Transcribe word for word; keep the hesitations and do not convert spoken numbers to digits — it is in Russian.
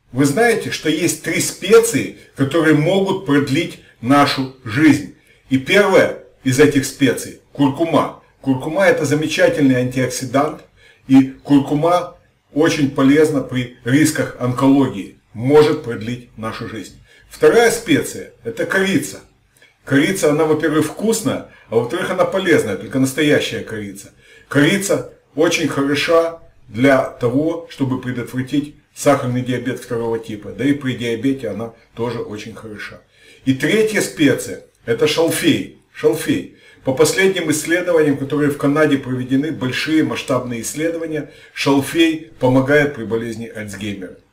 Вы знаете, что есть три специи, которые могут продлить нашу жизнь. И первая из этих специй – куркума. Куркума – это замечательный антиоксидант, и куркума очень полезна при рисках онкологии, может продлить нашу жизнь. Вторая специя – это корица. Корица, она, во-первых, вкусная, а во-вторых, она полезная, только настоящая корица. Корица очень хороша для того, чтобы предотвратить сахарный диабет второго типа. Да и при диабете она тоже очень хороша. И третья специя – это шалфей. Шалфей. По последним исследованиям, которые в Канаде проведены, большие масштабные исследования, шалфей помогает при болезни Альцгеймера.